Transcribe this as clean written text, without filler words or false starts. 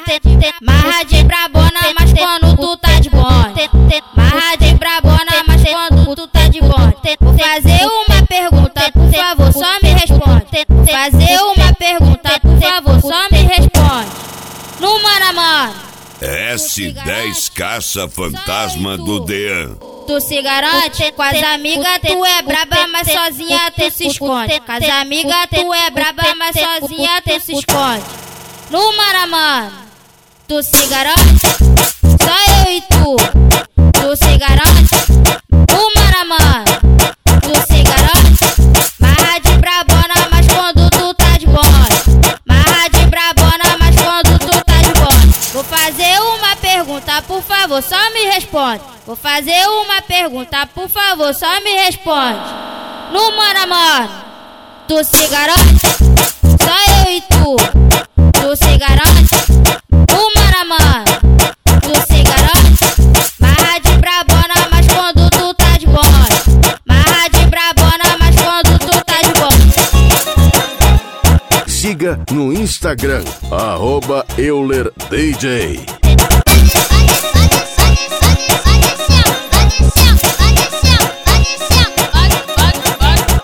Marra de brabona, mas quando tu tá de bonde. Marra de brabona, mas quando tu tá de bonde. Vou fazer uma pergunta, por favor, só me responde. Fazer uma pergunta, por favor, só me responde. No mano a mano, S10 Caça Fantasma do Dean. tu se garante? Com as amigas tu é braba, mas sozinha tu se esconde. Com as amigas tu é braba, mas sozinha tu se esconde. No mano a mano, tu se garante? Só eu e tu. Tu se garante? No mano a mano, tu se garante? Marra de brabona, mas quando tu tá de bonde. Marra de brabona, mas quando tu tá de bonde. Vou fazer uma pergunta, por favor, só me responde. Vou fazer uma pergunta, por favor, só me responde. No mano a mano, tu se garante? Só eu e tu. Tu se garante? No mano a mano, tu se garante? Marra de brabona, mas quando tu tá de bonde. Marra de brabona, mas quando tu tá de bonde. Siga no Instagram, @EulerDJ.